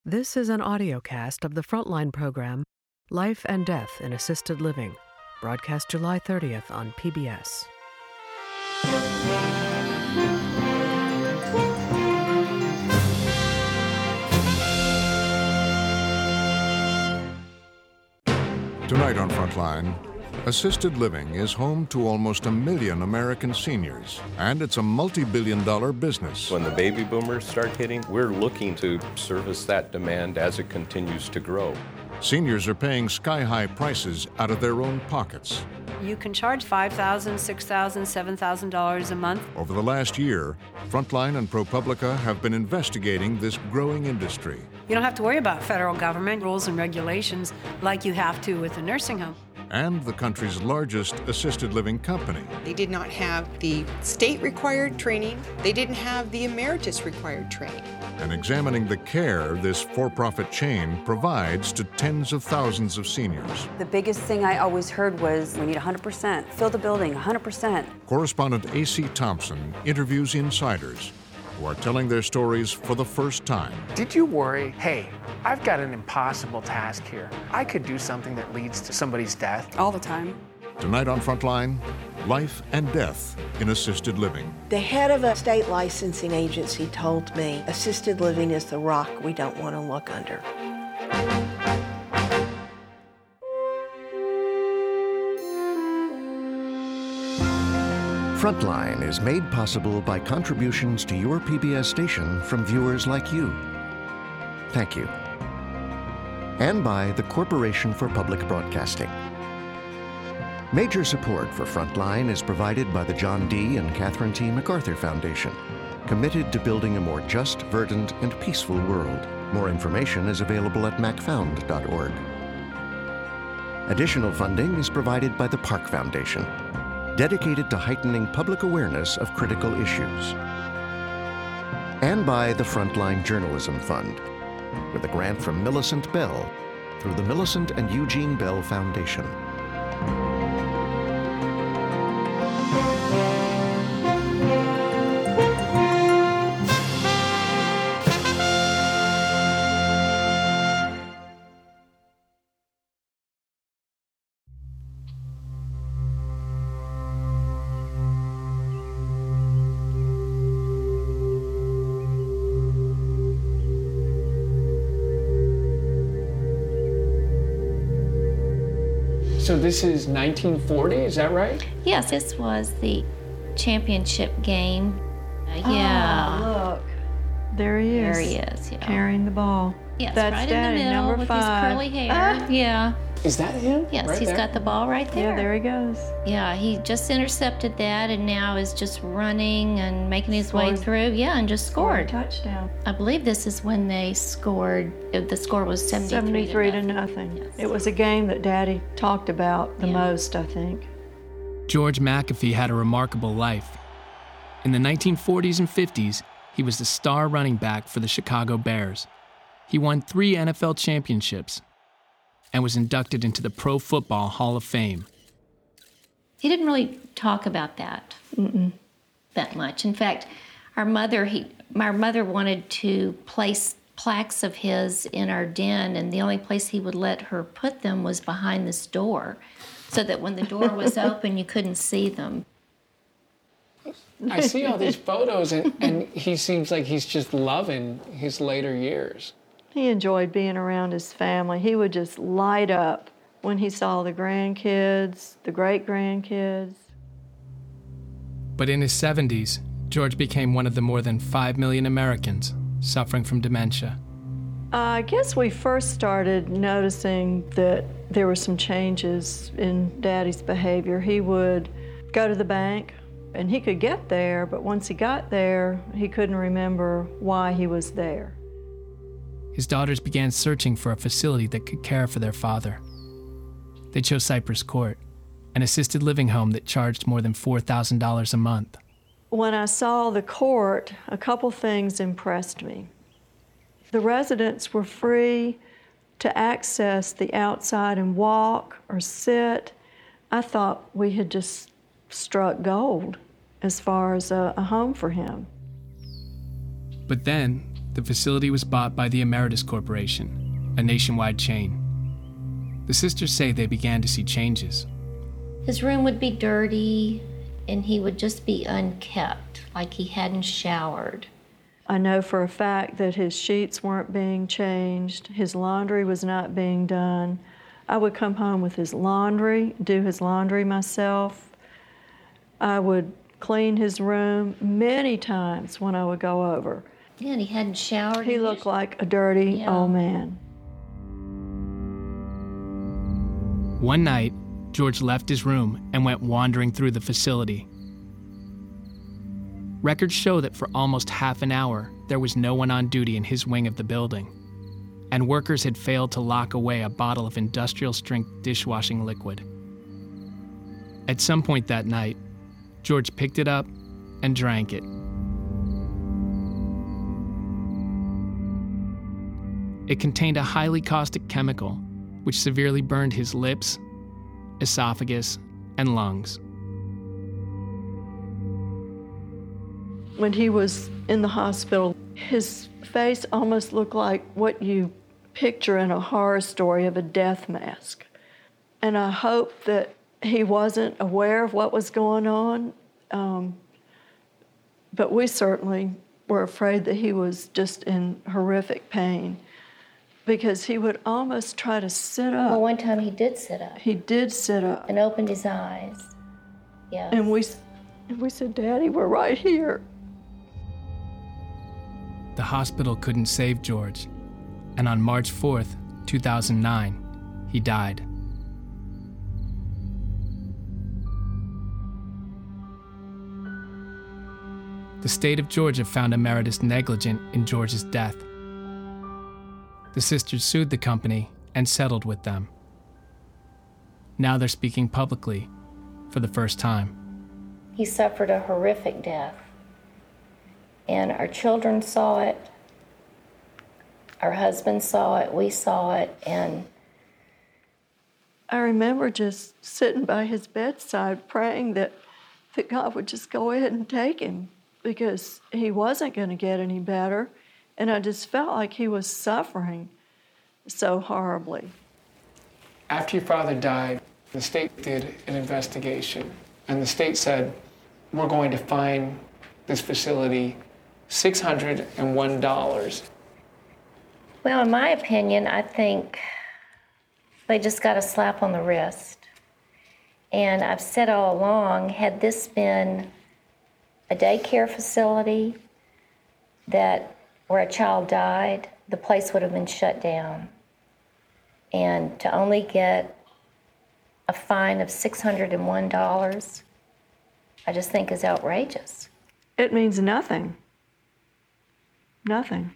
This is an audiocast of the Frontline program, Life and Death in Assisted Living, broadcast July 30th on PBS. Tonight on Frontline, assisted living is home to almost 1 million American seniors, and it's a multi-billion-dollar business. When the baby boomers start hitting, we're looking to service that demand as it continues to grow. Seniors are paying sky-high prices out of their own pockets. You can charge $5,000, $6,000, $7,000 a month. Over the last year, Frontline and ProPublica have been investigating this growing industry. You don't have to worry about federal government rules and regulations like you have to with a nursing home. And the country's largest assisted living company. They did not have the state-required training. They didn't have the emeritus-required training. And examining the care this for-profit chain provides to tens of thousands of seniors. The biggest thing I always heard was, we need 100%, fill the building, 100%. Correspondent A.C. Thompson interviews insiders who are telling their stories for the first time. Did you worry, hey, I've got an impossible task here. I could do something that leads to somebody's death? All the time. Tonight on Frontline, life and death in assisted living. The head of a state licensing agency told me, assisted living is the rock we don't want to look under. Frontline is made possible by contributions to your PBS station from viewers like you. Thank you. And by the Corporation for Public Broadcasting. Major support for Frontline is provided by the John D. and Catherine T. MacArthur Foundation, committed to building a more just, verdant, and peaceful world. More information is available at macfound.org. Additional funding is provided by the Park Foundation, dedicated to heightening public awareness of critical issues. And by the Frontline Journalism Fund, with a grant from Millicent Bell through the Millicent and Eugene Bell Foundation. So this is 1940, is that right? Yes, this was the championship game. Yeah. Oh, look. There he is. There he is, yeah. Carrying the ball. Yes, That's right Daddy, in the middle number with 5. his curly hair. Yeah. Is that him? Yes, right he's there? got the ball right there. Yeah, there he goes. Yeah, he just intercepted that and now is just running and making his way through. Yeah, and just scored. Touchdown. I believe this is when they scored. The score was 73 to nothing. Yes. It was a game that Daddy talked about the most, I think. George McAfee had a remarkable life. In the 1940s and 50s, he was the star running back for the Chicago Bears. He won 3 NFL championships and was inducted into the Pro Football Hall of Fame. He didn't really talk about that that much. In fact, my mother wanted to place plaques of his in our den, and the only place he would let her put them was behind this door, so that when the door was open, you couldn't see them. I see all these photos, and he seems like he's just loving his later years. He enjoyed being around his family. He would just light up when he saw the grandkids, the great-grandkids. But in his 70s, George became one of the more than 5 million Americans suffering from dementia. I guess we first started noticing that there were some changes in Daddy's behavior. He would go to the bank, and he could get there, but once he got there, he couldn't remember why he was there. His daughters began searching for a facility that could care for their father. They chose Cypress Court, an assisted living home that charged more than $4,000 a month. When I saw the court, a couple things impressed me. The residents were free to access the outside and walk or sit. I thought we had just struck gold as far as a home for him. But then, the facility was bought by the Emeritus Corporation, a nationwide chain. The sisters say they began to see changes. His room would be dirty, and he would just be unkept, like he hadn't showered. I know for a fact that his sheets weren't being changed, his laundry was not being done. I would come home with his laundry, do his laundry myself. I would clean his room many times when I would go over. Yeah, and he hadn't showered. He looked like a dirty old man. One night, George left his room and went wandering through the facility. Records show that for almost half an hour, there was no one on duty in his wing of the building, and workers had failed to lock away a bottle of industrial-strength dishwashing liquid. At some point that night, George picked it up and drank it. It contained a highly caustic chemical, which severely burned his lips, esophagus, and lungs. When he was in the hospital, his face almost looked like what you picture in a horror story of a death mask. And I hope that he wasn't aware of what was going on, but we certainly were afraid that he was just in horrific pain, because he would almost try to sit up. Well, one time he did sit up. He did sit up. And opened his eyes. Yeah. And we said, "Daddy, we're right here." The hospital couldn't save George, and on March 4th, 2009, he died. The state of Georgia found Emeritus negligent in George's death. The sisters sued the company and settled with them. Now they're speaking publicly for the first time. He suffered a horrific death. And our children saw it, our husband saw it, we saw it, and I remember just sitting by his bedside praying that God would just go ahead and take him, because he wasn't going to get any better, and I just felt like he was suffering so horribly. After your father died, the state did an investigation, and the state said, we're going to fine this facility $601. well, in my opinion, I think they just got a slap on the wrist. And I've said all along, had this been a daycare facility where a child died, the place would have been shut down. And to only get a fine of $601, I just think is outrageous. It means nothing. Nothing.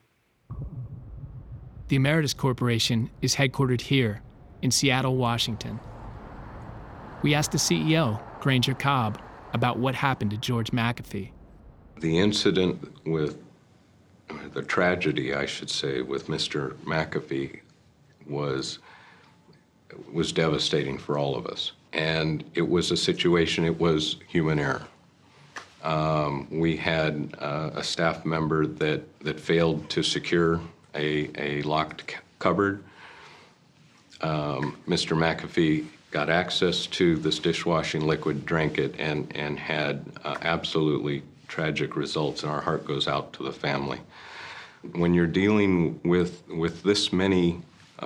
The Emeritus Corporation is headquartered here in Seattle, Washington. We asked the CEO, Granger Cobb, about what happened to George McAfee. The incident with, the tragedy, I should say, with Mr. McAfee was devastating for all of us. And it was a situation, it was human error. We had a staff member that failed to secure a locked cupboard. Mr. McAfee got access to this dishwashing liquid, drank it, and had absolutely tragic results, and our heart goes out to the family. When you're dealing with this many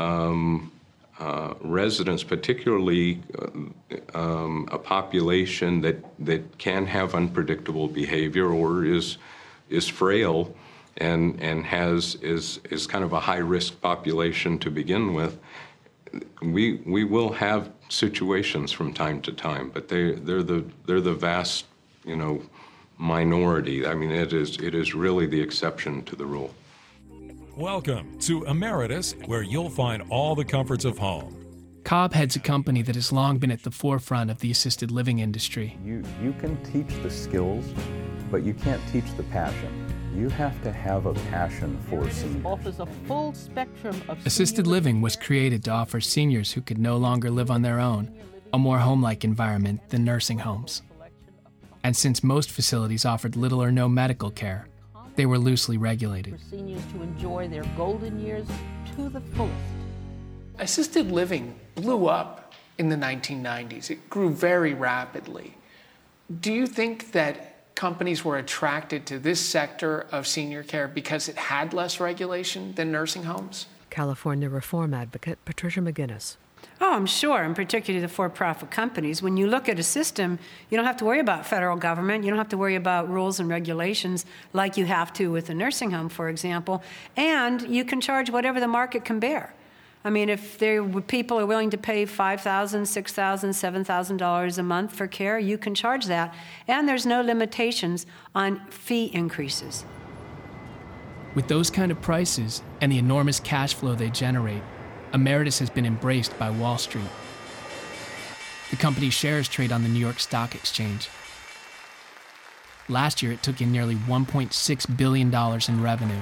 residents, particularly a population that can have unpredictable behavior or is frail and is kind of a high-risk population to begin with, we will have situations from time to time, but they're the vast, minority. I mean, it is really the exception to the rule. Welcome to Emeritus, where you'll find all the comforts of home. Cobb heads a company that has long been at the forefront of the assisted living industry. You can teach the skills, but you can't teach the passion. You have to have a passion for seniors. Offers a full spectrum of Assisted living was created to offer seniors who could no longer live on their own a more home-like environment than nursing homes. And since most facilities offered little or no medical care, they were loosely regulated. For seniors to enjoy their golden years to the fullest. Assisted living blew up in the 1990s. It grew very rapidly. Do you think that companies were attracted to this sector of senior care because it had less regulation than nursing homes? California reform advocate Patricia McGinnis. Oh, I'm sure, and particularly the for-profit companies. When you look at a system, you don't have to worry about federal government. You don't have to worry about rules and regulations like you have to with a nursing home, for example. And you can charge whatever the market can bear. I mean, if people are willing to pay $5,000, $6,000, $7,000 a month for care, you can charge that. And there's no limitations on fee increases. With those kind of prices and the enormous cash flow they generate, Emeritus has been embraced by Wall Street. The company's shares trade on the New York Stock Exchange. Last year, it took in nearly $1.6 billion in revenue.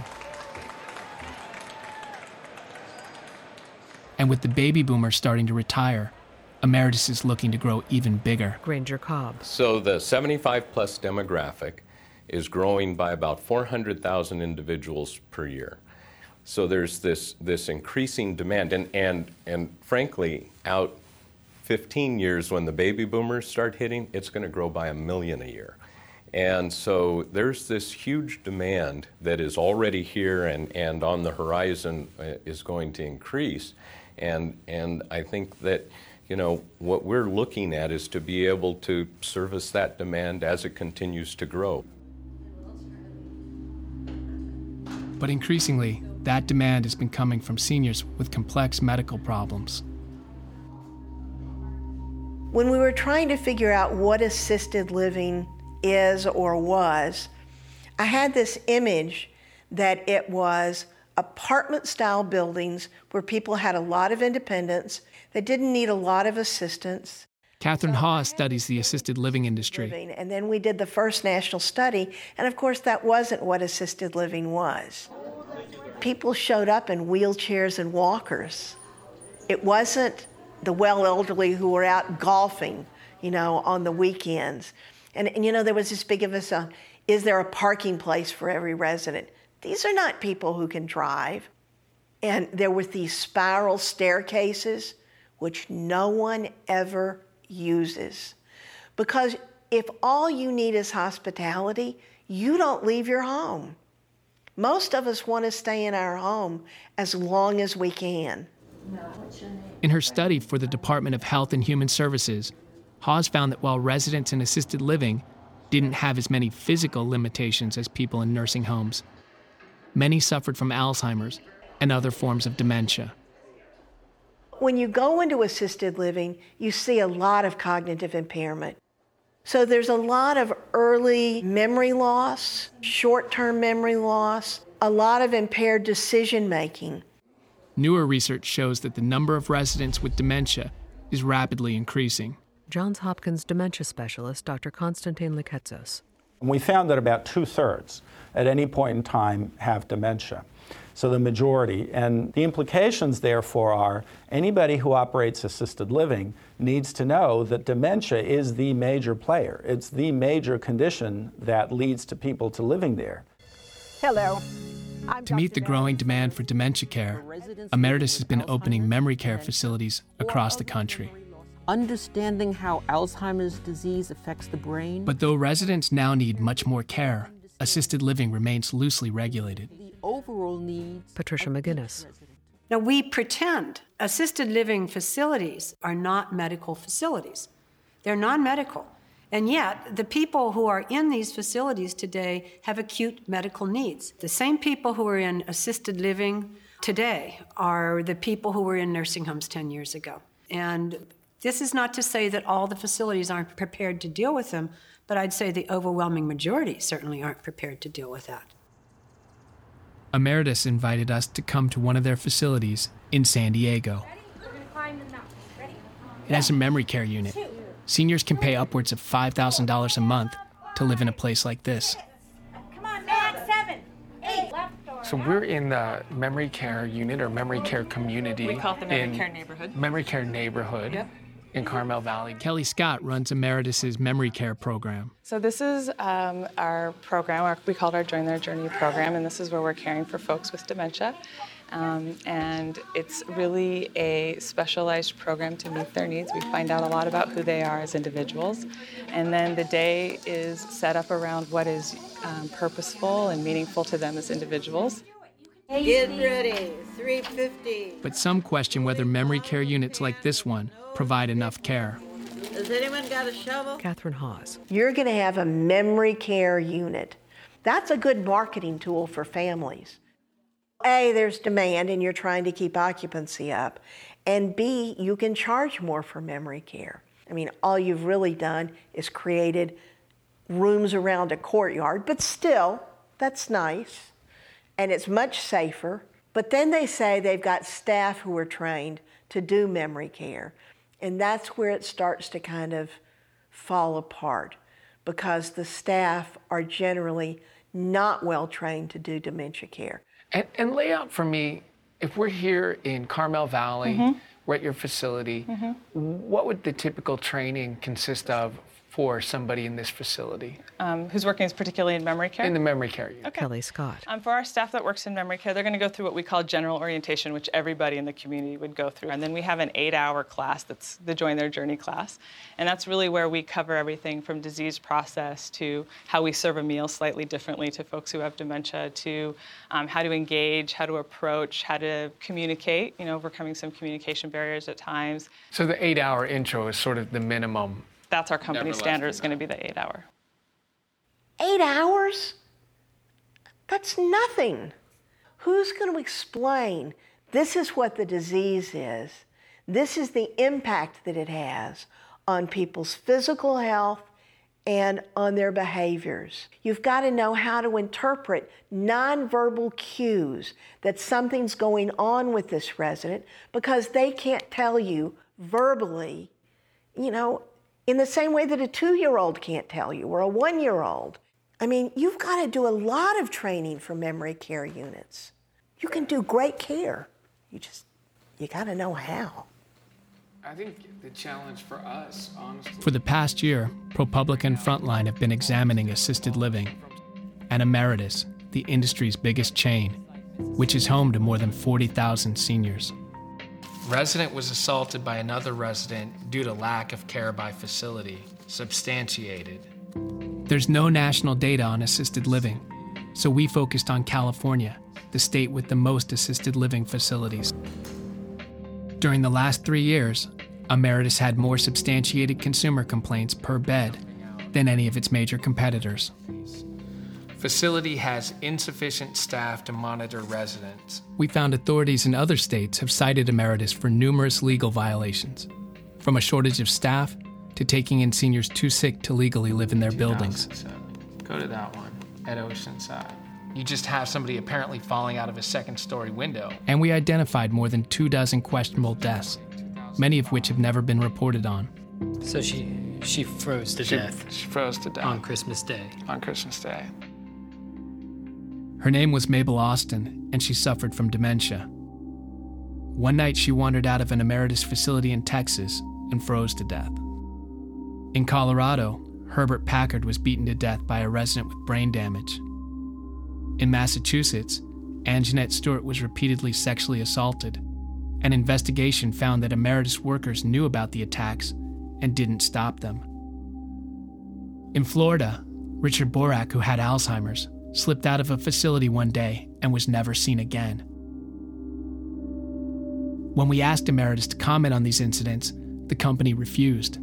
And with the baby boomers starting to retire, Emeritus is looking to grow even bigger. Granger Cobb. So the 75-plus demographic is growing by about 400,000 individuals per year. So there's this increasing demand, and frankly, out 15 years when the baby boomers start hitting, it's going to grow by 1 million a year. And so there's this huge demand that is already here and on the horizon is going to increase. And I think that, what we're looking at is to be able to service that demand as it continues to grow. But increasingly, that demand has been coming from seniors with complex medical problems. When we were trying to figure out what assisted living is or was, I had this image that it was apartment-style buildings where people had a lot of independence, that didn't need a lot of assistance. Catherine Hawes studies the assisted living industry. And then we did the first national study, and of course that wasn't what assisted living was. People showed up in wheelchairs and walkers. It wasn't the well-elderly who were out golfing, on the weekends. And there was this big emphasis, is there a parking place for every resident? These are not people who can drive. And there were these spiral staircases, which no one ever uses. Because if all you need is hospitality, you don't leave your home. Most of us want to stay in our home as long as we can. In her study for the Department of Health and Human Services, Hawes found that while residents in assisted living didn't have as many physical limitations as people in nursing homes, many suffered from Alzheimer's and other forms of dementia. When you go into assisted living, you see a lot of cognitive impairment. So there's a lot of early memory loss, short-term memory loss, a lot of impaired decision-making. Newer research shows that the number of residents with dementia is rapidly increasing. Johns Hopkins dementia specialist Dr. Konstantin Liketsos. We found that about 2/3 at any point in time have dementia. So the majority. And the implications, therefore, are anybody who operates assisted living needs to know that dementia is the major player. It's the major condition that leads to people to living there. Hello. To meet the growing demand for dementia care, Emeritus has been opening memory care facilities across the country. Understanding how Alzheimer's disease affects the brain. But though residents now need much more care, assisted living remains loosely regulated. The overall needs. Patricia McGinnis. Now, we pretend assisted living facilities are not medical facilities. They're non-medical. And yet, the people who are in these facilities today have acute medical needs. The same people who are in assisted living today are the people who were in nursing homes 10 years ago. And this is not to say that all the facilities aren't prepared to deal with them, but I'd say the overwhelming majority certainly aren't prepared to deal with that. Emeritus invited us to come to one of their facilities in San Diego. It has a memory care unit. Seniors can pay upwards of $5,000 a month to live in a place like this. Come on, Max, 7, 8, left. So we're in the memory care unit or memory care community. We call it the memory care neighborhood. Memory care neighborhood. Yep. in Carmel Valley. Kelly Scott runs Emeritus's memory care program. So this is our program, we call it our Join Their Journey program, and this is where we're caring for folks with dementia. And it's really a specialized program to meet their needs. We find out a lot about who they are as individuals. And then the day is set up around what is purposeful and meaningful to them as individuals. Get ready, 350. But some question whether memory care units like this one provide enough care. Has anyone got a shovel? Catherine Hawes. You're going to have a memory care unit. That's a good marketing tool for families. A, there's demand and you're trying to keep occupancy up. And B, you can charge more for memory care. I mean, all you've really done is created rooms around a courtyard, but still, that's nice. And it's much safer. But then they say they've got staff who are trained to do memory care. And that's where it starts to kind of fall apart, because the staff are generally not well trained to do dementia care. And lay out for me, if we're here in Carmel Valley, we're at your facility, what would the typical training consist of for somebody in this facility? Who's working particularly in memory care? In the memory care unit. Okay. Kelly Scott. For our staff that works in memory care, they're going to go through what we call general orientation, which everybody in the community would go through. And then we have an 8-hour class that's the Join Their Journey class. And that's really where we cover everything from disease process to how we serve a meal slightly differently to folks who have dementia, to how to engage, how to approach, how to communicate, overcoming some communication barriers at times. So the 8-hour intro is sort of the minimum. That's our company standard. It's going to be the 8-hour. 8 hours? That's nothing. Who's going to explain this is what the disease is? This is the impact that it has on people's physical health and on their behaviors. You've got to know how to interpret nonverbal cues that something's going on with this resident, because they can't tell you verbally, in the same way that a 2-year-old can't tell you, or a 1-year-old. I mean, you've got to do a lot of training for memory care units. You can do great care. You got to know how. I think the challenge for us, honestly... For the past year, ProPublica and Frontline have been examining assisted living. And Emeritus, the industry's biggest chain, which is home to more than 40,000 seniors. Resident was assaulted by another resident due to lack of care by facility, substantiated. There's no national data on assisted living, so we focused on California, the state with the most assisted living facilities. During the last 3 years, Emeritus had more substantiated consumer complaints per bed than any of its major competitors. Facility has insufficient staff to monitor residents. We found authorities in other states have cited Emeritus for numerous legal violations, from a shortage of staff to taking in seniors too sick to legally live in their buildings. Go to that one, at Oceanside. You just have somebody apparently falling out of a second-story window. And we identified more than 24 questionable deaths, many of which have never been reported on. So she froze to death. She froze to death. On Christmas Day. On Christmas Day. Her name was Mabel Austin, and she suffered from dementia. One night, she wandered out of an Emeritus facility in Texas and froze to death. In Colorado, Herbert Packard was beaten to death by a resident with brain damage. In Massachusetts, Anjanette Stewart was repeatedly sexually assaulted. An investigation found that Emeritus workers knew about the attacks and didn't stop them. In Florida, Richard Borak, who had Alzheimer's, slipped out of a facility one day and was never seen again. When we asked Emeritus to comment on these incidents, the company refused.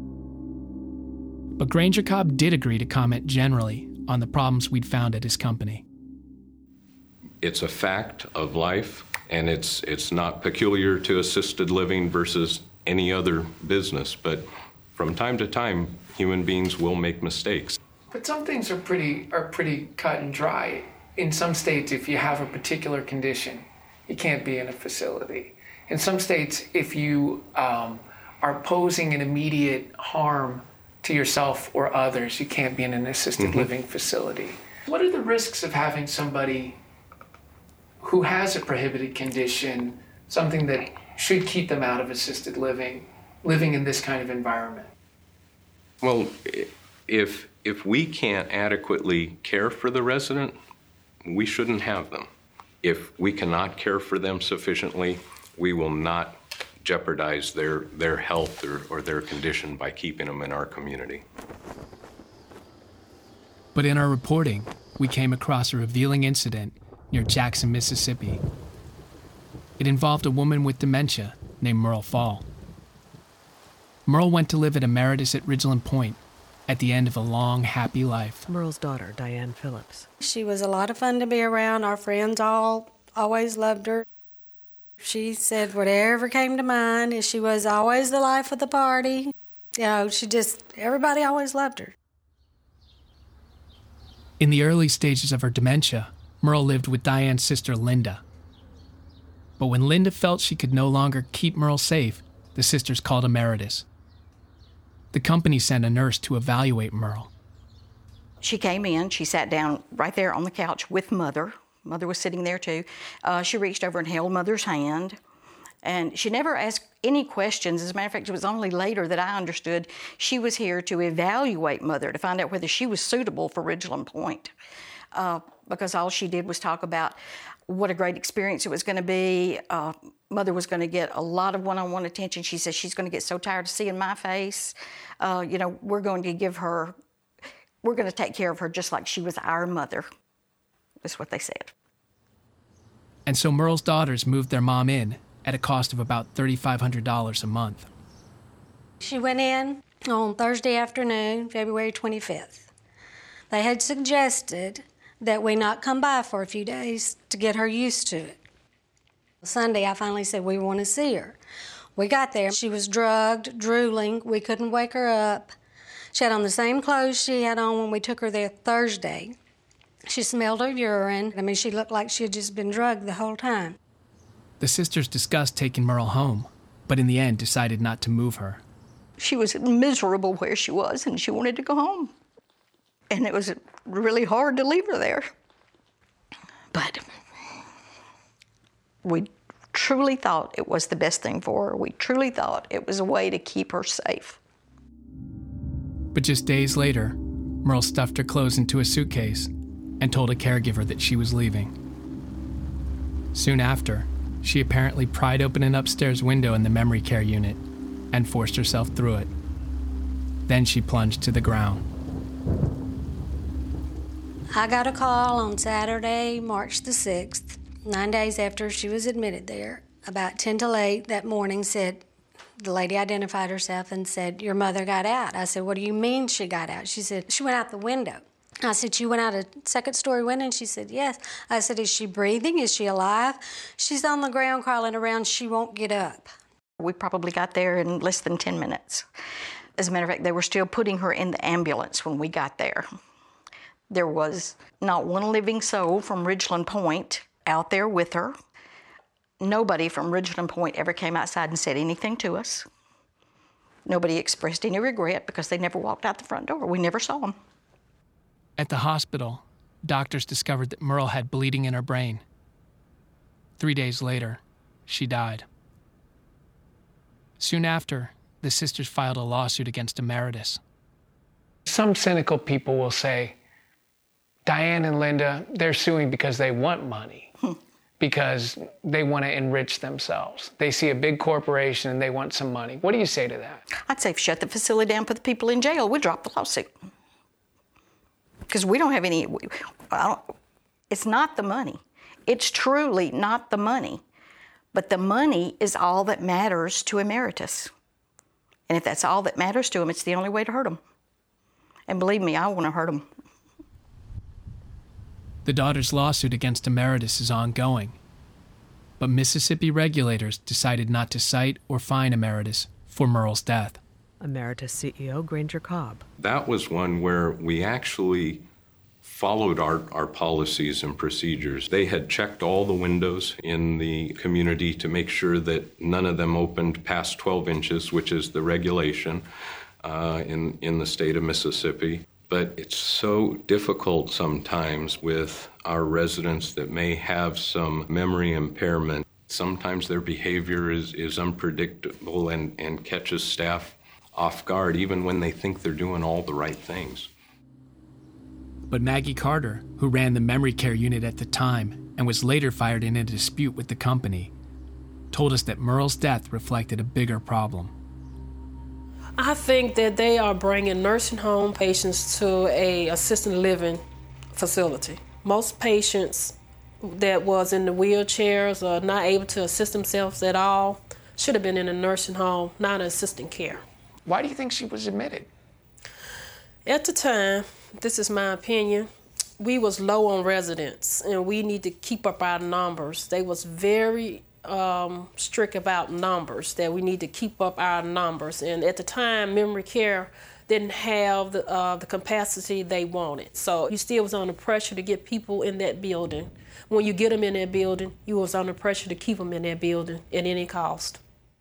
But Granger Cobb did agree to comment generally on the problems we'd found at his company. It's a fact of life, and it's not peculiar to assisted living versus any other business, but from time to time, human beings will make mistakes. But some things are pretty cut and dry. In some states, if you have a particular condition, you can't be in a facility. In some states, if you are posing an immediate harm to yourself or others, you can't be in an assisted living facility. What are the risks of having somebody who has a prohibited condition, something that should keep them out of assisted living, living in this kind of environment? Well, if we can't adequately care for the resident, we shouldn't have them. If we cannot care for them sufficiently, we will not jeopardize their health or their condition by keeping them in our community. But in our reporting, we came across a revealing incident near Jackson, Mississippi. It involved a woman with dementia named Merle Fall. Merle went to live at Emeritus at Ridgeland Point at the end of a long, happy life. Merle's daughter, Diane Phillips. She was a lot of fun to be around. Our friends all always loved her. She said whatever came to mind, and she was always the life of the party. You know, everybody always loved her. In the early stages of her dementia, Merle lived with Diane's sister, Linda. But when Linda felt she could no longer keep Merle safe, the sisters called Emeritus. The company sent a nurse to evaluate Merle. She came in, she sat down right there on the couch with Mother. Mother was sitting there too. She reached over and held Mother's hand. And she never asked any questions. As a matter of fact, it was only later that I understood she was here to evaluate Mother, to find out whether she was suitable for Ridgeland Point. Because all she did was talk about what a great experience it was going to be. Mother was going to get a lot of one-on-one attention. She said she's going to get so tired of seeing my face. We're going to take care of her just like she was our mother. That's what they said. And so Merle's daughters moved their mom in at a cost of about $3,500 a month. She went in on Thursday afternoon, February 25th. They had suggested that we not come by for a few days to get her used to it. Sunday, I finally said we want to see her. We got there. She was drugged, drooling. We couldn't wake her up. She had on the same clothes she had on when we took her there Thursday. She smelled her urine. I mean, she looked like she had just been drugged the whole time. The sisters discussed taking Merle home, but in the end decided not to move her. She was miserable where she was, and she wanted to go home. And it was really hard to leave her there. But we truly thought it was the best thing for her. We truly thought it was a way to keep her safe. But just days later, Merle stuffed her clothes into a suitcase and told a caregiver that she was leaving. Soon after, she apparently pried open an upstairs window in the memory care unit and forced herself through it. Then she plunged to the ground. I got a call on Saturday, March the 6th, 9 days after she was admitted there. About 10 till 8 that morning, the lady identified herself and said, "Your mother got out." I said, "What do you mean she got out?" She said, "She went out the window." I said, "She went out a second-story window?" And she said, "Yes." I said, "Is she breathing? Is she alive?" "She's on the ground crawling around. She won't get up." We probably got there in less than 10 minutes. As a matter of fact, they were still putting her in the ambulance when we got there. There was not one living soul from Ridgeland Point out there with her. Nobody from Ridgeland Point ever came outside and said anything to us. Nobody expressed any regret because they never walked out the front door. We never saw them. At the hospital, doctors discovered that Merle had bleeding in her brain. 3 days later, she died. Soon after, the sisters filed a lawsuit against Emeritus. Some cynical people will say, Diane and Linda, they're suing because they want money, because they want to enrich themselves. They see a big corporation and they want some money. What do you say to that? I'd say shut the facility down, put the people in jail. We'd drop the lawsuit. Because we don't have any, it's not the money. It's truly not the money. But the money is all that matters to Emeritus. And if that's all that matters to him, it's the only way to hurt him. And believe me, I want to hurt him. The daughter's lawsuit against Emeritus is ongoing. But Mississippi regulators decided not to cite or fine Emeritus for Merle's death. Emeritus CEO Granger Cobb. That was one where we actually followed our policies and procedures. They had checked all the windows in the community to make sure that none of them opened past 12 inches, which is the regulation in the state of Mississippi. But it's so difficult sometimes with our residents that may have some memory impairment Sometimes their behavior is unpredictable and catches staff off guard, even when they think they're doing all the right things. But Maggie Carter, who ran the memory care unit at the time and was later fired in a dispute with the company, told us that Merle's death reflected a bigger problem. I think that they are bringing nursing home patients to a assisted living facility. Most patients that was in the wheelchairs or not able to assist themselves at all should have been in a nursing home, not in assisted care. Why do you think she was admitted? At the time, this is my opinion, we was low on residents and we need to keep up our numbers. They was very strict about numbers, that we need to keep up our numbers. And at the time, memory care didn't have the capacity they wanted. So you still was under pressure to get people in that building. When you get them in that building, you was under pressure to keep them in that building at any cost.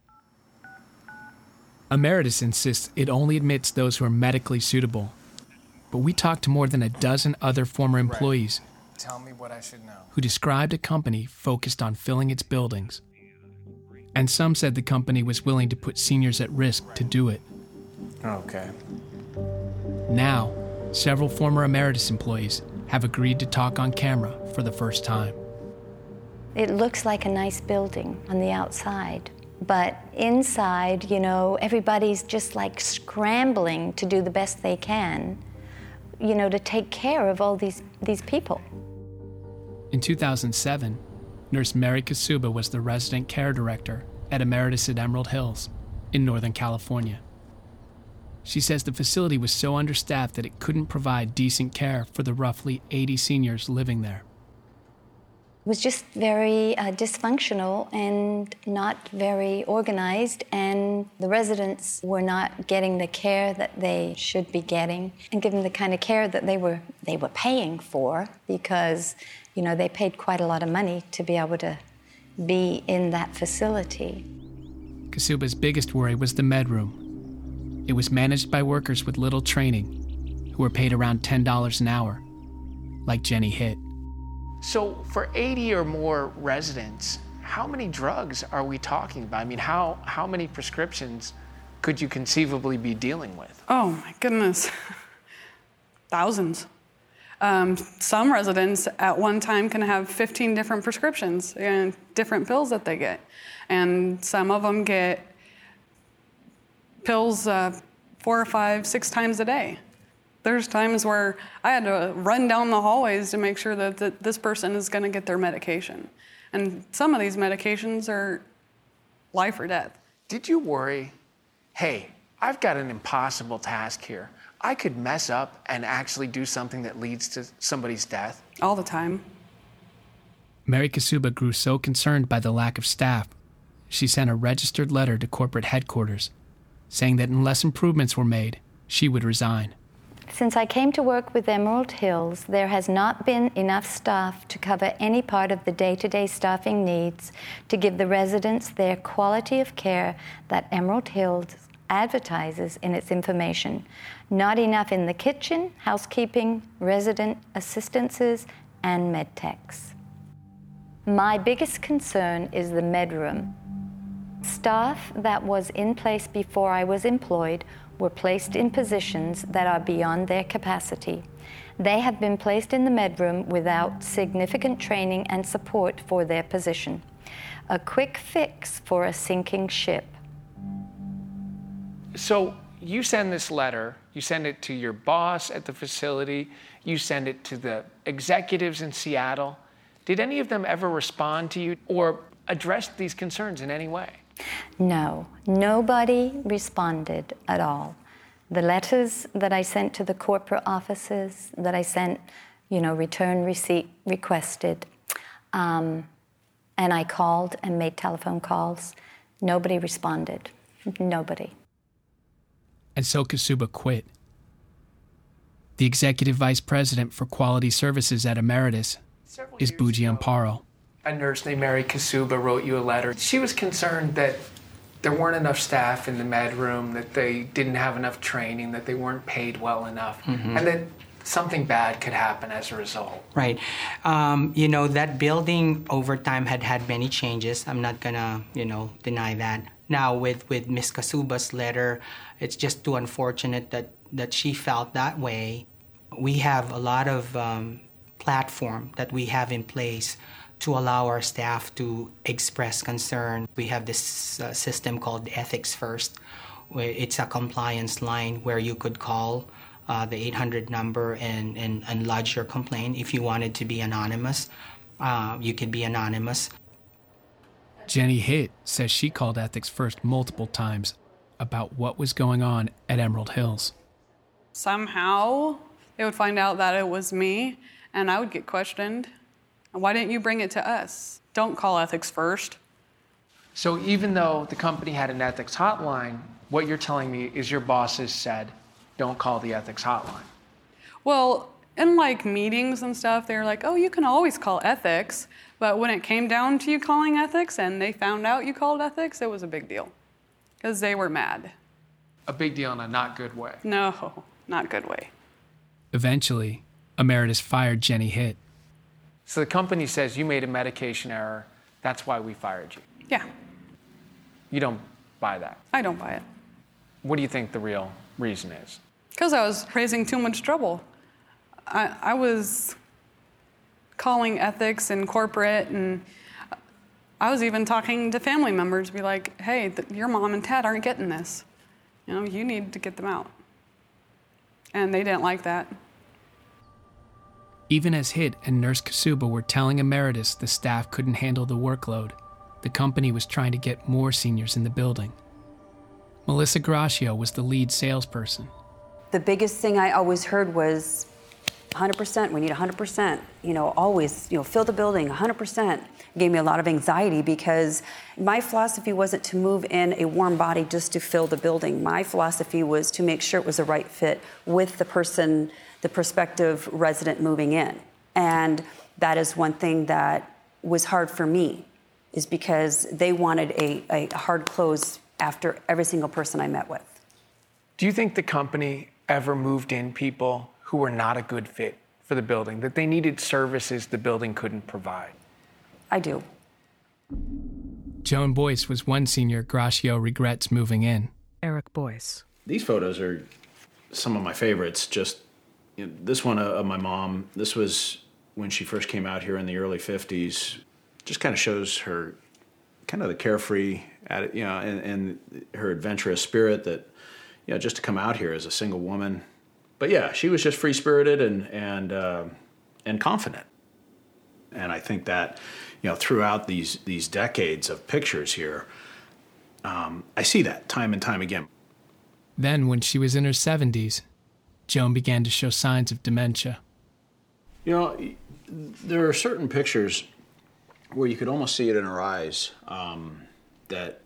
Emeritus insists it only admits those who are medically suitable. But we talked to more than a dozen other former employees Tell me what I should know. who described a company focused on filling its buildings. And some said the company was willing to put seniors at risk to do it. Okay. Now, several former emeritus employees have agreed to talk on camera for the first time. It looks like a nice building on the outside, but inside, you know, everybody's just like scrambling to do the best they can, you know, to take care of all these people. In 2007, Nurse Mary Kasuba was the resident care director at Emeritus at Emerald Hills in Northern California. She says the facility was so understaffed that it couldn't provide decent care for the roughly 80 seniors living there. It was just very dysfunctional and not very organized, and the residents were not getting the care that they should be getting and given the kind of care that they were paying for, because, you know, they paid quite a lot of money to be able to be in that facility. Kasuba's biggest worry was the med room. It was managed by workers with little training who were paid around $10 an hour, like Jenny Hitt. So for 80 or more residents, how many drugs are we talking about? I mean, how many prescriptions could you conceivably be dealing with? Oh my goodness, thousands. Some residents at one time can have 15 different prescriptions and different pills that they get. And some of them get pills 4 or 5, 6 times a day. There's times where I had to run down the hallways to make sure that this person is going to get their medication. And some of these medications are life or death. Did you worry, hey, I've got an impossible task here. I could mess up and actually do something that leads to somebody's death? All the time. Mary Kasuba grew so concerned by the lack of staff, she sent a registered letter to corporate headquarters saying that unless improvements were made, she would resign. Since I came to work with Emerald Hills, there has not been enough staff to cover any part of the day-to-day staffing needs to give the residents their quality of care that Emerald Hills advertises in its information. Not enough in the kitchen, housekeeping, resident assistances, and med techs. My biggest concern is the med room. Staff that was in place before I was employed were placed in positions that are beyond their capacity. They have been placed in the med room without significant training and support for their position. A quick fix for a sinking ship. So you send this letter, you send it to your boss at the facility, you send it to the executives in Seattle. Did any of them ever respond to you or address these concerns in any way? No, nobody responded at all. The letters that I sent to the corporate offices, that I sent, return receipt requested, and I called and made telephone calls, nobody responded. Nobody. And so Kasuba quit. The executive vice president for quality services at Emeritus is Buji Amparo. A nurse named Mary Kasuba wrote you a letter. She was concerned that there weren't enough staff in the med room, that they didn't have enough training, that they weren't paid well enough, and that something bad could happen as a result. Right. That building over time had many changes. I'm not gonna, deny that. Now with Ms. Kasuba's letter, it's just too unfortunate that she felt that way. We have a lot of platform that we have in place to allow our staff to express concern. We have this system called Ethics First. It's a compliance line where you could call the 800 number and lodge your complaint. If you wanted to be anonymous, you could be anonymous. Jenny Hitt says she called Ethics First multiple times about what was going on at Emerald Hills. Somehow they would find out that it was me, and I would get questioned. Why didn't you bring it to us? Don't call Ethics First. So even though the company had an ethics hotline, what you're telling me is your bosses said, don't call the ethics hotline. Well, in meetings and stuff, they were like, oh, you can always call ethics. But when it came down to you calling ethics and they found out you called ethics, it was a big deal because they were mad. A big deal in a not good way. No, not good way. Eventually, Emeritus fired Jenny Hitt. So the company says you made a medication error. That's why we fired you. Yeah. You don't buy that? I don't buy it. What do you think the real reason is? Because I was raising too much trouble. I was calling ethics and corporate, and I was even talking to family members, be like, hey, your mom and dad aren't getting this. You need to get them out. And they didn't like that. Even as Hitt and Nurse Kasuba were telling Emeritus the staff couldn't handle the workload, the company was trying to get more seniors in the building. Melissa Gracio was the lead salesperson. The biggest thing I always heard was 100%, we need 100%, always, fill the building, 100%. It gave me a lot of anxiety because my philosophy wasn't to move in a warm body just to fill the building. My philosophy was to make sure it was the right fit with the person, the prospective resident moving in. And that is one thing that was hard for me, is because they wanted a hard close after every single person I met with. Do you think the company ever moved in people who were not a good fit for the building, that they needed services the building couldn't provide? I do. Joan Boyce was one senior Gracio regrets moving in. Eric Boyce. These photos are some of my favorites. Just this one of my mom. This was when she first came out here in the early 50s. Just kind of shows her kind of the carefree, and her adventurous spirit that, just to come out here as a single woman. But yeah, she was just free-spirited and confident. And I think that, throughout these decades of pictures here, I see that time and time again. Then, when she was in her 70s, Joan began to show signs of dementia. There are certain pictures where you could almost see it in her eyes, that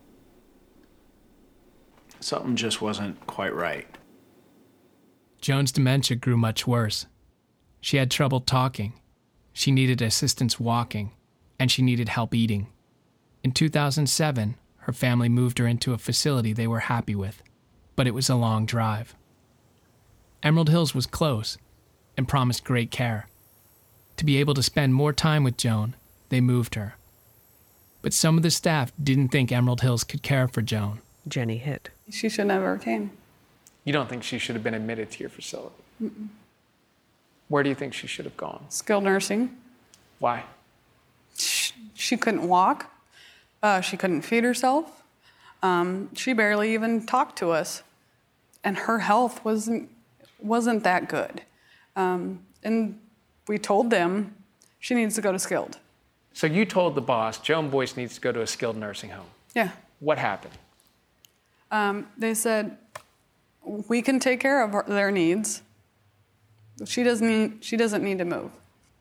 something just wasn't quite right. Joan's dementia grew much worse. She had trouble talking, she needed assistance walking, and she needed help eating. In 2007, her family moved her into a facility they were happy with, but it was a long drive. Emerald Hills was close and promised great care. To be able to spend more time with Joan, they moved her. But some of the staff didn't think Emerald Hills could care for Joan. Jenny Hitt. She should never came. You don't think she should have been admitted to your facility? Mm-mm. Where do you think she should have gone? Skilled nursing. Why? She couldn't walk. She couldn't feed herself. She barely even talked to us. And her health wasn't that good. And we told them she needs to go to skilled. So you told the boss, Joan Boyce needs to go to a skilled nursing home. Yeah. What happened? They said, we can take care of their needs. She doesn't need to move.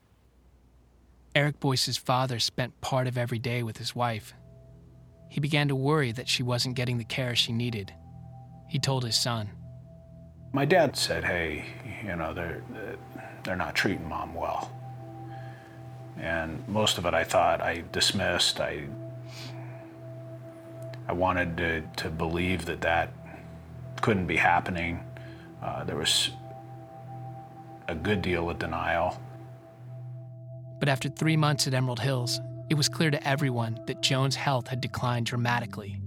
Eric Boyce's father spent part of every day with his wife. He began to worry that she wasn't getting the care she needed. He told his son. My dad said, hey, they're not treating Mom well. And most of it I thought I dismissed. I wanted to believe that couldn't be happening. There was a good deal of denial. But after 3 months at Emerald Hills, it was clear to everyone that Joan's health had declined dramatically.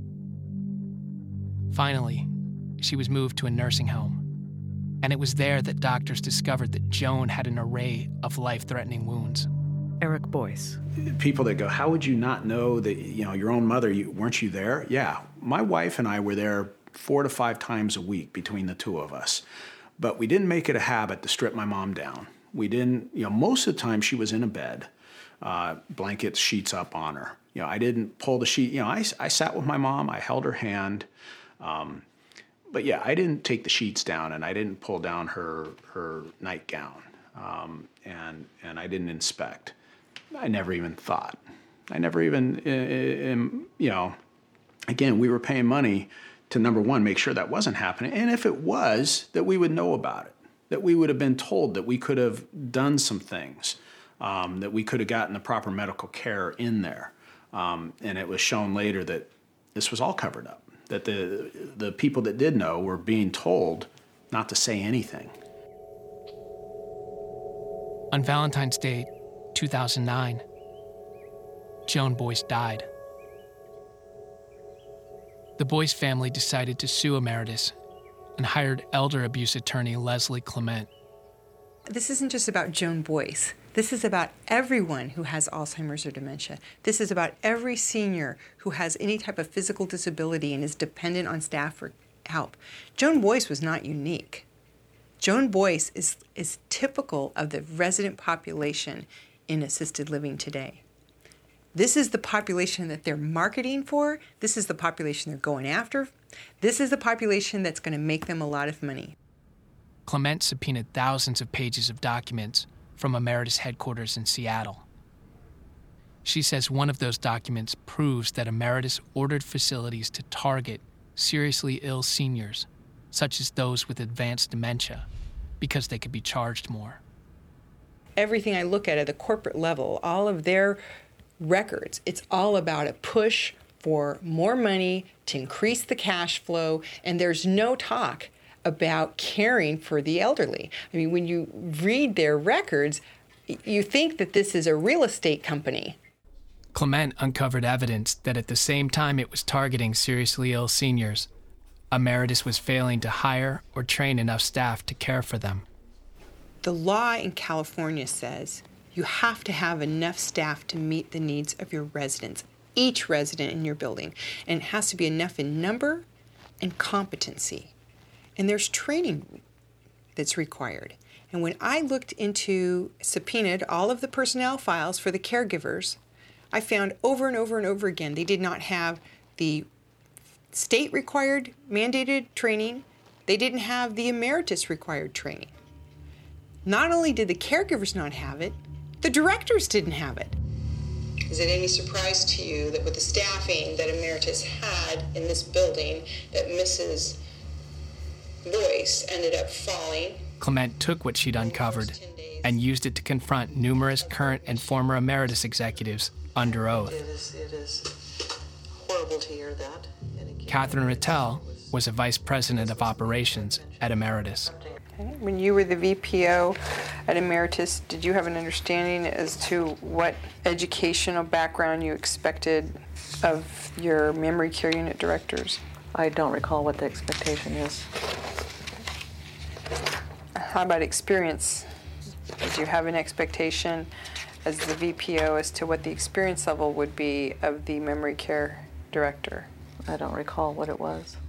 Finally, she was moved to a nursing home. And it was there that doctors discovered that Joan had an array of life-threatening wounds. Eric Boyce. People that go, how would you not know that, your own mother, weren't you there? Yeah, my wife and I were there 4 to 5 times a week between the two of us. But we didn't make it a habit to strip my mom down. We didn't, most of the time she was in a bed, blankets, sheets up on her. I didn't pull the sheet. I sat with my mom, I held her hand. But yeah, I didn't take the sheets down, and I didn't pull down her nightgown, and I didn't inspect. I never even thought. I never even, again, we were paying money to, number one, make sure that wasn't happening. And if it was, that we would know about it, that we would have been told, that we could have done some things, that we could have gotten the proper medical care in there. And it was shown later that this was all covered up, that the people that did know were being told not to say anything. On Valentine's Day, 2009, Joan Boyce died. The Boyce family decided to sue Emeritus and hired elder abuse attorney Leslie Clement. This isn't just about Joan Boyce. This is about everyone who has Alzheimer's or dementia. This is about every senior who has any type of physical disability and is dependent on staff for help. Joan Boyce was not unique. Joan Boyce is typical of the resident population in assisted living today. This is the population that they're marketing for. This is the population they're going after. This is the population that's going to make them a lot of money. Clement subpoenaed thousands of pages of documents from Emeritus headquarters in Seattle. She says one of those documents proves that Emeritus ordered facilities to target seriously ill seniors, such as those with advanced dementia, because they could be charged more. Everything I look at the corporate level, all of their records, it's all about a push for more money to increase the cash flow, and there's no talk about caring for the elderly. I mean, when you read their records, you think that this is a real estate company. Clement uncovered evidence that at the same time it was targeting seriously ill seniors, Emeritus was failing to hire or train enough staff to care for them. The law in California says you have to have enough staff to meet the needs of your residents, each resident in your building, and it has to be enough in number and competency. And there's training that's required. And when I looked into, subpoenaed all of the personnel files for the caregivers, I found over and over and over again they did not have the state required mandated training. They didn't have the emeritus required training. Not only did the caregivers not have it, the directors didn't have it. Is it any surprise to you that with the staffing that Emeritus had in this building, that Mrs. Boyce ended up falling? Clement took what she'd uncovered and used it to confront numerous current and former Emeritus executives under oath. It is horrible to hear that. Catherine Rattel was a vice president of operations at Emeritus. When you were the VPO at Emeritus, did you have an understanding as to what educational background you expected of your memory care unit directors? I don't recall what the expectation is. How about experience? Did you have an expectation as the VPO as to what the experience level would be of the memory care director? I don't recall what it was.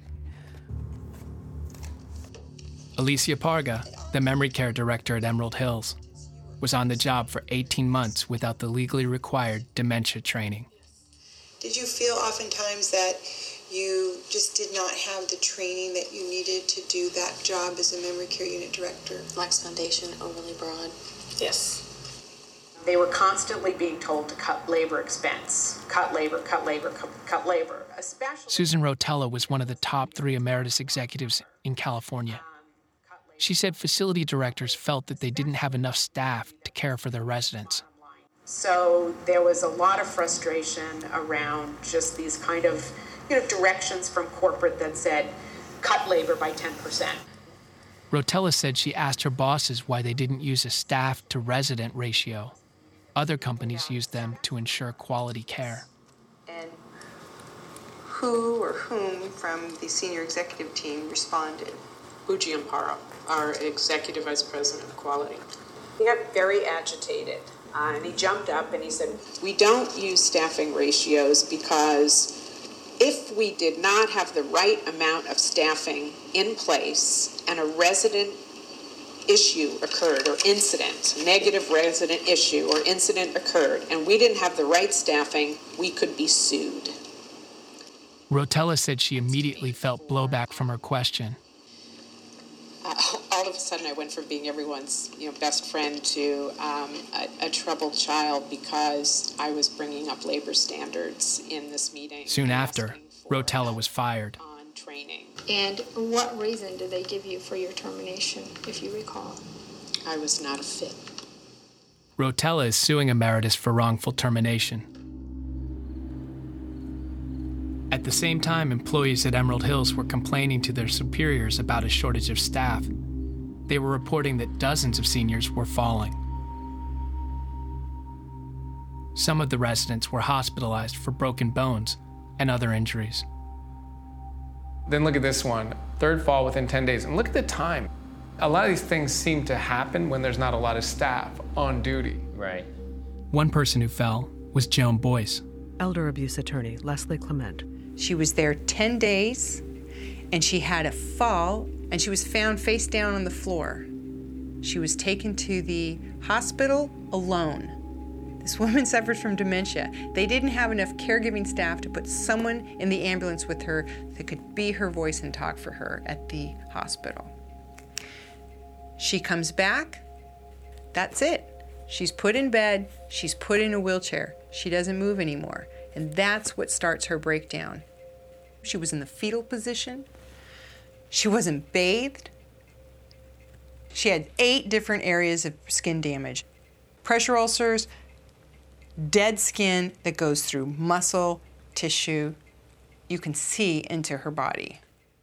Alicia Parga, the memory care director at Emerald Hills, was on the job for 18 months without the legally required dementia training. Did you feel oftentimes that you just did not have the training that you needed to do that job as a memory care unit director? Flex Foundation, overly broad. Yes. They were constantly being told to cut labor expense, cut labor, cut labor, cut labor. Especially Susan Rotella was one of the top 3 Emeritus executives in California. She said facility directors felt that they didn't have enough staff to care for their residents. So there was a lot of frustration around just these kind of, directions from corporate that said, cut labor by 10%. Rotella said she asked her bosses why they didn't use a staff-to-resident ratio. Other companies used them to ensure quality care. And who or whom from the senior executive team responded? Uji Amparo, our executive vice president of quality. He got very agitated, and he jumped up and he said, "We don't use staffing ratios because if we did not have the right amount of staffing in place and a resident issue occurred or incident, negative resident issue or incident occurred, and we didn't have the right staffing, we could be sued." Rotella said she immediately felt blowback from her question. All of a sudden, I went from being everyone's best friend to a troubled child because I was bringing up labor standards in this meeting. Soon after, Rotella was fired. And what reason did they give you for your termination, if you recall? I was not a fit. Rotella is suing Emeritus for wrongful termination. At the same time, employees at Emerald Hills were complaining to their superiors about a shortage of staff. They were reporting that dozens of seniors were falling. Some of the residents were hospitalized for broken bones and other injuries. Then look at this one, third fall within 10 days. And look at the time. A lot of these things seem to happen when there's not a lot of staff on duty. Right. One person who fell was Joan Boyce. Elder abuse attorney Leslie Clement. She was there 10 days, and she had a fall, and she was found face down on the floor. She was taken to the hospital alone. This woman suffered from dementia. They didn't have enough caregiving staff to put someone in the ambulance with her that could be her voice and talk for her at the hospital. She comes back, that's it. She's put in bed, she's put in a wheelchair. She doesn't move anymore. And that's what starts her breakdown. She was in the fetal position. She wasn't bathed. She had 8 different areas of skin damage. Pressure ulcers, dead skin that goes through muscle, tissue. You can see into her body.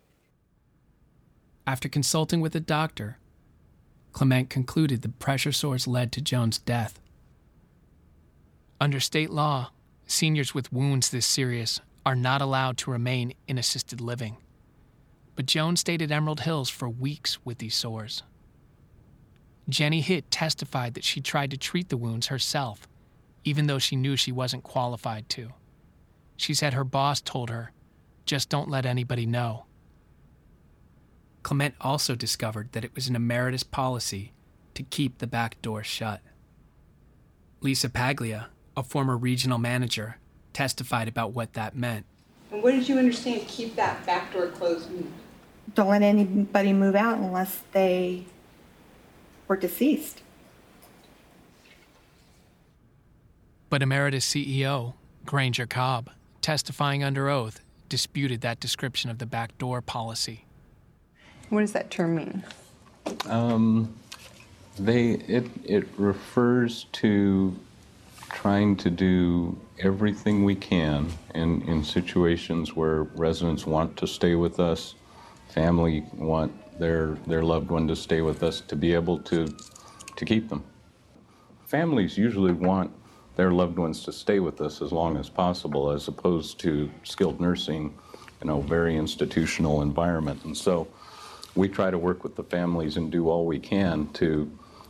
After consulting with a doctor, Clement concluded the pressure sores led to Joan's death. Under state law, seniors with wounds this serious are not allowed to remain in assisted living. But Joan stayed at Emerald Hills for weeks with these sores. Jenny Hitt testified that she tried to treat the wounds herself, even though she knew she wasn't qualified to. She said her boss told her, "Just don't let anybody know." Clement also discovered that it was an emeritus policy to keep the back door shut. Lisa Paglia, a former regional manager, testified about what that meant. And what did you understand, keep that back door closed? Don't let anybody move out unless they were deceased. But Emeritus CEO Granger Cobb, testifying under oath, disputed that description of the back door policy. What does that term mean? It refers to trying to do everything we can in situations where residents want to stay with us, family want their loved one to stay with us, to be able to keep them. Families usually want their loved ones to stay with us as long as possible, as opposed to skilled nursing, very institutional environment. And so we try to work with the families and do all we can to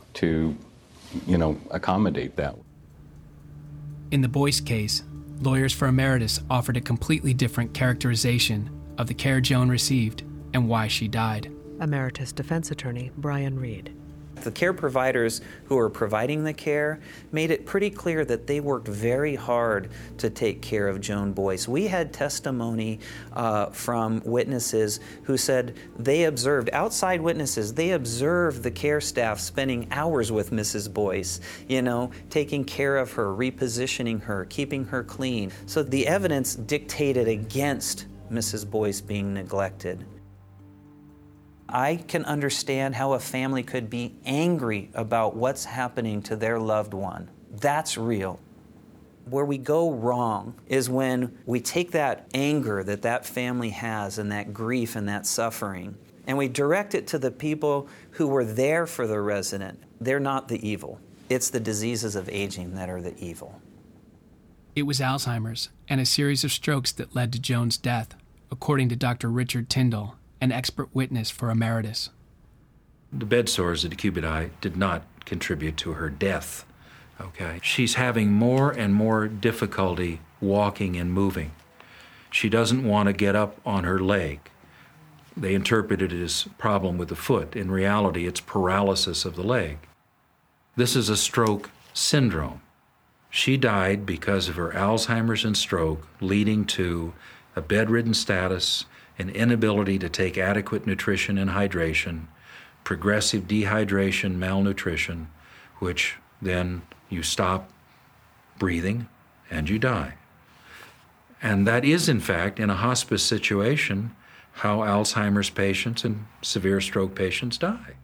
accommodate that. In the Boyce case, lawyers for Emeritus offered a completely different characterization of the care Joan received and why she died. Emeritus defense attorney Brian Reed. The care providers who are providing the care made it pretty clear that they worked very hard to take care of Joan Boyce. We had testimony from witnesses who said they observed, outside witnesses, they observed the care staff spending hours with Mrs. Boyce, taking care of her, repositioning her, keeping her clean. So the evidence dictated against Mrs. Boyce being neglected. I can understand how a family could be angry about what's happening to their loved one. That's real. Where we go wrong is when we take that anger that family has and that grief and that suffering, and we direct it to the people who were there for the resident. They're not the evil. It's the diseases of aging that are the evil. It was Alzheimer's and a series of strokes that led to Joan's death, according to Dr. Richard Tyndall, an expert witness for Emeritus. The bed sores, the decubitus, did not contribute to her death. Okay, she's having more and more difficulty walking and moving. She doesn't want to get up on her leg. They interpret it as a problem with the foot. In reality, it's paralysis of the leg. This is a stroke syndrome. She died because of her Alzheimer's and stroke, leading to a bedridden status, an inability to take adequate nutrition and hydration, progressive dehydration, malnutrition, which then you stop breathing and you die. And that is, in fact, in a hospice situation, how Alzheimer's patients and severe stroke patients die.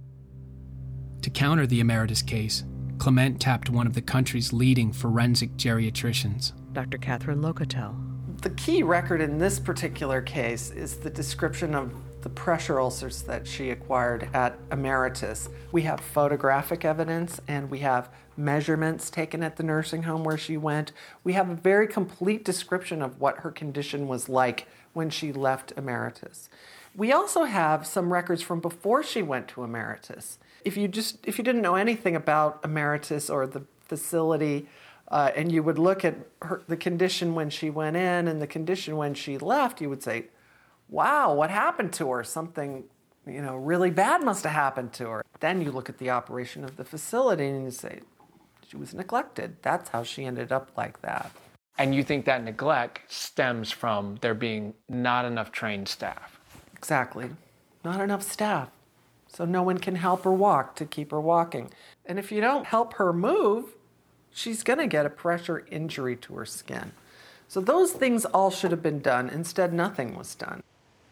To counter the Emeritus case, Clement tapped one of the country's leading forensic geriatricians, Dr. Catherine Locatel. The key record in this particular case is the description of the pressure ulcers that she acquired at Emeritus. We have photographic evidence and we have measurements taken at the nursing home where she went. We have a very complete description of what her condition was like when she left Emeritus. We also have some records from before she went to Emeritus. If you didn't know anything about Emeritus or the facility, and you would look at the condition when she went in and the condition when she left, you would say, wow, what happened to her? Something, really bad must have happened to her. Then you look at the operation of the facility and you say, she was neglected. That's how she ended up like that. And you think that neglect stems from there being not enough trained staff? Exactly. Not enough staff. So no one can help her walk to keep her walking. And if you don't help her move, she's going to get a pressure injury to her skin. So those things all should have been done. Instead, nothing was done.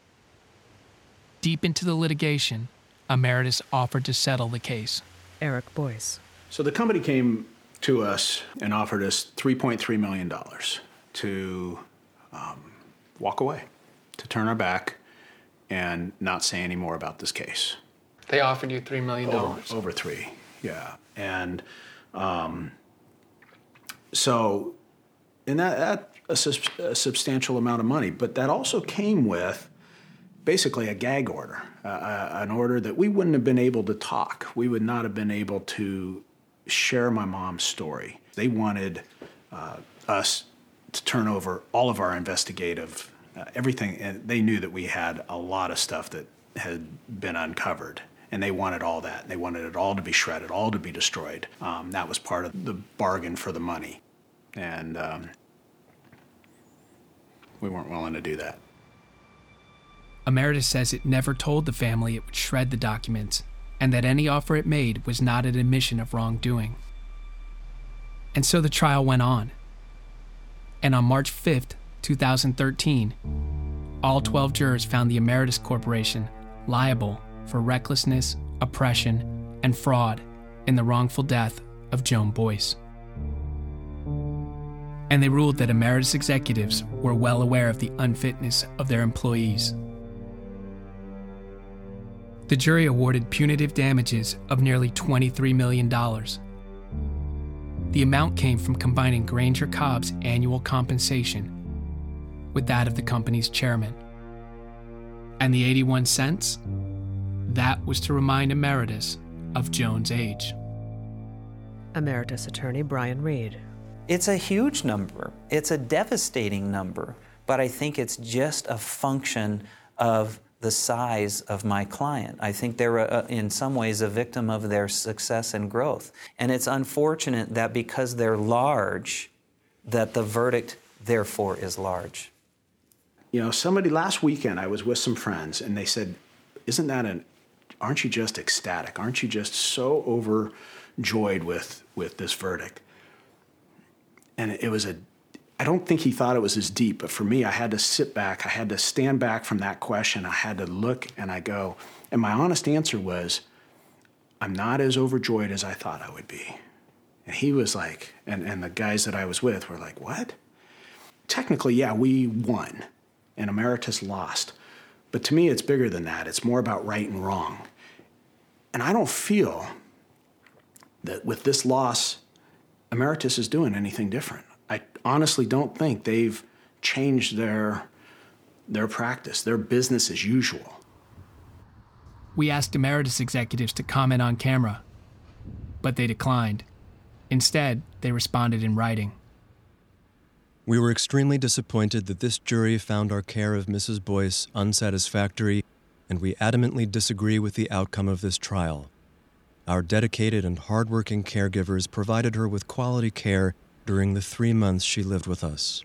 Deep into the litigation, Emeritus offered to settle the case. Eric Boyce. So the company came to us and offered us $3.3 million to walk away, to turn our back and not say any more about this case. They offered you $3 million? Over three, yeah. And so, and that's a substantial amount of money, but that also came with basically a gag order, an order that we wouldn't have been able to talk. We would not have been able to share my mom's story. They wanted us to turn over all of our investigative, everything, and they knew that we had a lot of stuff that had been uncovered. And they wanted all that. They wanted it all to be shredded, all to be destroyed. That was part of the bargain for the money. And we weren't willing to do that. Emeritus says it never told the family it would shred the documents, and that any offer it made was not an admission of wrongdoing. And so the trial went on. And on March 5th, 2013, all 12 jurors found the Emeritus Corporation liable for recklessness, oppression, and fraud in the wrongful death of Joan Boyce. And they ruled that Emeritus executives were well aware of the unfitness of their employees. The jury awarded punitive damages of nearly $23 million. The amount came from combining Granger Cobb's annual compensation with that of the company's chairman. And the 81 cents? That was to remind Emeritus of Joan's age. Emeritus attorney Brian Reed. It's a huge number. It's a devastating number. But I think it's just a function of the size of my client. I think they're, in some ways, a victim of their success and growth. And it's unfortunate that because they're large, that the verdict, therefore, is large. Somebody last weekend, I was with some friends, and they said, aren't you just ecstatic? Aren't you just so overjoyed with this verdict? And it was I don't think he thought it was as deep, but for me, I had to sit back. I had to stand back from that question. I had to look and and my honest answer was, I'm not as overjoyed as I thought I would be. And he was like, and the guys that I was with were like, what? Technically, yeah, we won and Emeritus lost. But to me, it's bigger than that. It's more about right and wrong. And I don't feel that with this loss, Emeritus is doing anything different. I honestly don't think they've changed their practice, their business as usual. We asked Emeritus executives to comment on camera, but they declined. Instead, they responded in writing. We were extremely disappointed that this jury found our care of Mrs. Boyce unsatisfactory, and we adamantly disagree with the outcome of this trial. Our dedicated and hardworking caregivers provided her with quality care during the 3 months she lived with us.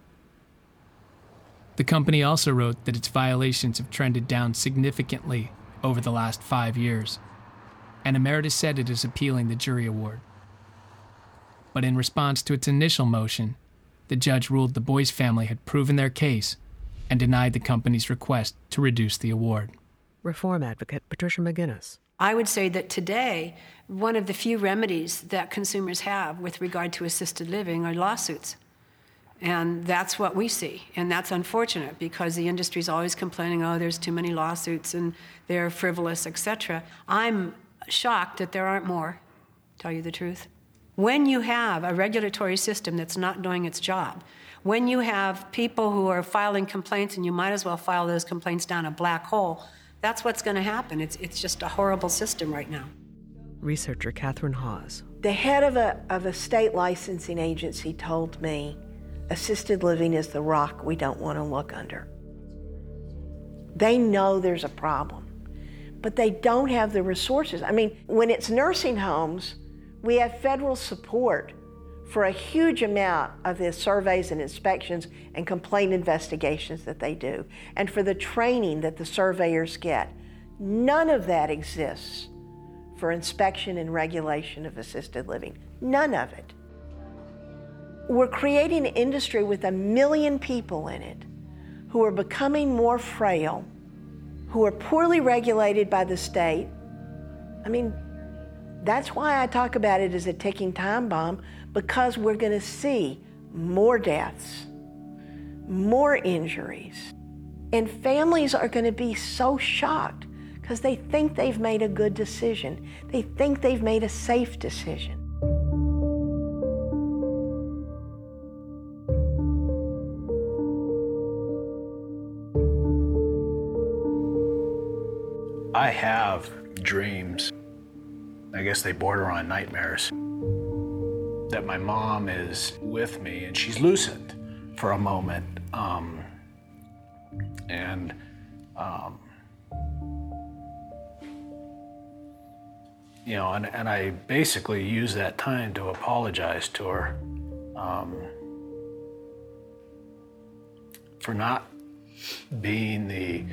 The company also wrote that its violations have trended down significantly over the last 5 years, and Emeritus said it is appealing the jury award. But in response to its initial motion, the judge ruled the Boyce family had proven their case and denied the company's request to reduce the award. Reform advocate Patricia McGinnis. I would say that today, one of the few remedies that consumers have with regard to assisted living are lawsuits. And that's what we see. And that's unfortunate because the industry is always complaining, oh, there's too many lawsuits and they're frivolous, etc. I'm shocked that there aren't more, to tell you the truth. When you have a regulatory system that's not doing its job, when you have people who are filing complaints and you might as well file those complaints down a black hole, that's what's going to happen. It's just a horrible system right now. Researcher Catherine Hawes. The head of a state licensing agency told me, assisted living is the rock we don't want to look under. They know there's a problem, but they don't have the resources. I mean, when it's nursing homes, we have federal support for a huge amount of the surveys and inspections and complaint investigations that they do, and for the training that the surveyors get. None of that exists for inspection and regulation of assisted living. None of it. We're creating an industry with 1 million people in it who are becoming more frail, who are poorly regulated by the state. I mean, that's why I talk about it as a ticking time bomb, because we're going to see more deaths, more injuries, and families are going to be so shocked because they think they've made a good decision. They think they've made a safe decision. I have dreams. I guess they border on nightmares. That my mom is with me and she's lucid for a moment. And I basically use that time to apologize to her for not being the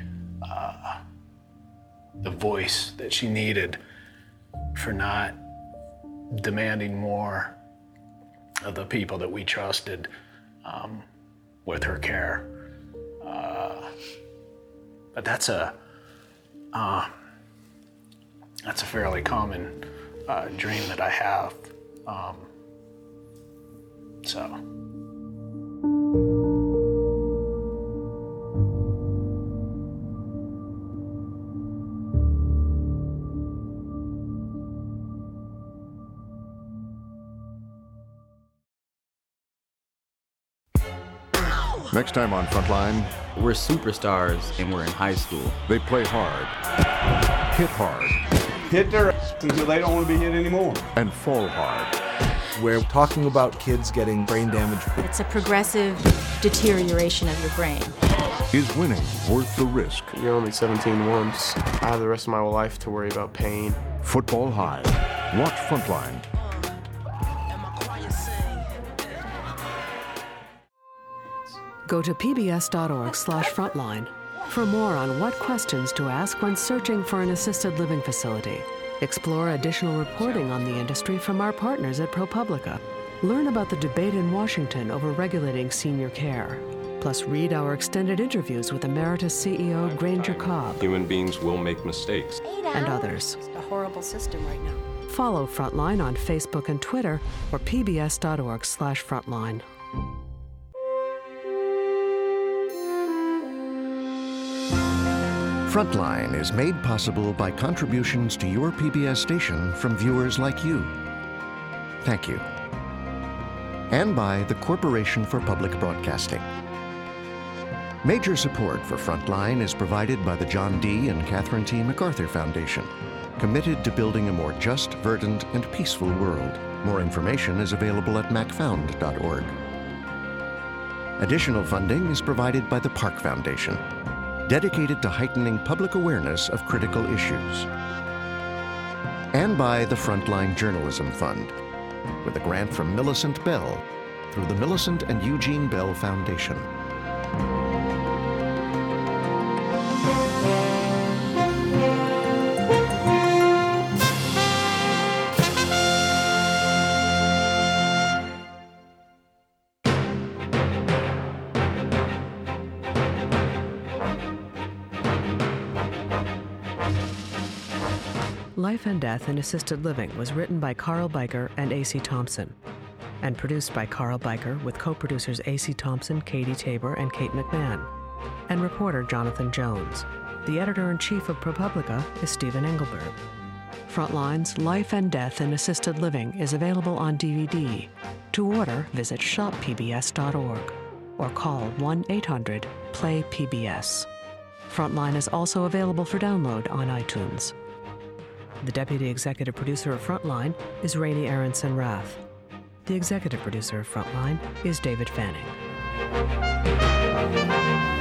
voice that she needed, for not demanding more of the people that we trusted with her care. But that's a fairly common dream that I have. Next time on Frontline, we're superstars and we're in high school. They play hard, hit hard, hit their ass until they don't want to be hit anymore, and fall hard. We're talking about kids getting brain damage. It's a progressive deterioration of your brain. Is winning worth the risk? You're only 17 once. I have the rest of my life to worry about pain. Football High. Watch Frontline. Go to pbs.org/frontline for more on what questions to ask when searching for an assisted living facility. Explore additional reporting on the industry from our partners at ProPublica. Learn about the debate in Washington over regulating senior care. Plus, read our extended interviews with Emeritus CEO Granger Cobb. Human beings will make mistakes. And others. It's a horrible system right now. Follow Frontline on Facebook and Twitter or pbs.org/frontline. Frontline is made possible by contributions to your PBS station from viewers like you. Thank you. And by the Corporation for Public Broadcasting. Major support for Frontline is provided by the John D. and Catherine T. MacArthur Foundation, committed to building a more just, verdant, and peaceful world. More information is available at macfound.org. Additional funding is provided by the Park Foundation, dedicated to heightening public awareness of critical issues. And by the Frontline Journalism Fund, with a grant from Millicent Bell through the Millicent and Eugene Bell Foundation. Life and Death in Assisted Living was written by Carl Biker and A.C. Thompson, and produced by Carl Biker with co-producers A.C. Thompson, Katie Tabor, and Kate McMahon, and reporter Jonathan Jones. The editor-in-chief of ProPublica is Stephen Engelberg. Frontline's Life and Death in Assisted Living is available on DVD. To order, visit shoppbs.org or call 1-800-PLAY-PBS. Frontline is also available for download on iTunes. The deputy executive producer of Frontline is Rainey Aronson Rath. The executive producer of Frontline is David Fanning.